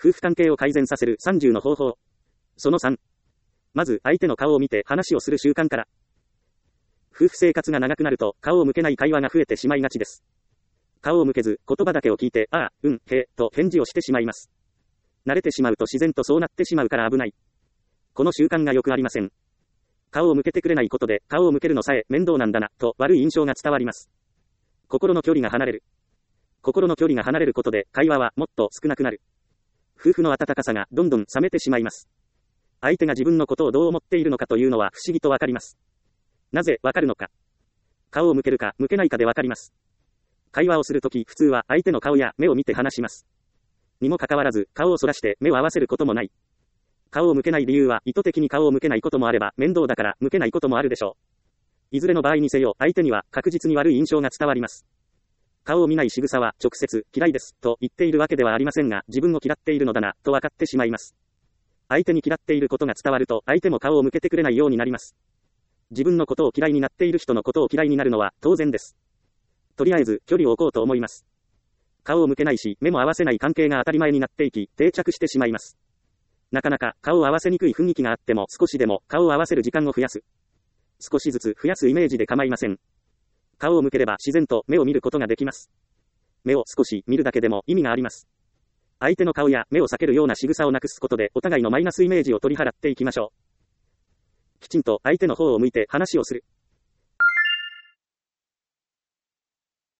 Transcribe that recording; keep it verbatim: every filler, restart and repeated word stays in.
夫婦関係を改善させるさんじゅうの方法。そのさん。まず相手の顔を見て話をする習慣から。夫婦生活が長くなると顔を向けない会話が増えてしまいがちです。顔を向けず言葉だけを聞いて、ああ、うん、へえ、と返事をしてしまいます。慣れてしまうと自然とそうなってしまうから危ない。この習慣がよくありません。顔を向けてくれないことで顔を向けるのさえ面倒なんだな、と悪い印象が伝わります。心の距離が離れる。心の距離が離れることで会話はもっと少なくなる。夫婦の温かさがどんどん冷めてしまいます。相手が自分のことをどう思っているのかというのは不思議とわかります。なぜわかるのか。顔を向けるか向けないかでわかります。会話をするとき普通は相手の顔や目を見て話します。にもかかわらず顔をそらして目を合わせることもない。顔を向けない理由は意図的に顔を向けないこともあれば面倒だから向けないこともあるでしょう。いずれの場合にせよ相手には確実に悪い印象が伝わります。顔を見ない仕草は直接嫌いですと言っているわけではありませんが、自分を嫌っているのだなと分かってしまいます。相手に嫌っていることが伝わると相手も顔を向けてくれないようになります。自分のことを嫌いになっている人のことを嫌いになるのは当然です。とりあえず距離を置こうと思います。顔を向けないし目も合わせない関係が当たり前になっていき定着してしまいます。なかなか顔を合わせにくい雰囲気があっても少しでも顔を合わせる時間を増やす。少しずつ増やすイメージで構いません。顔を向ければ自然と目を見ることができます。目を少し見るだけでも意味があります。相手の顔や目を避けるような仕草をなくすことでお互いのマイナスイメージを取り払っていきましょう。きちんと相手の方を向いて話をする。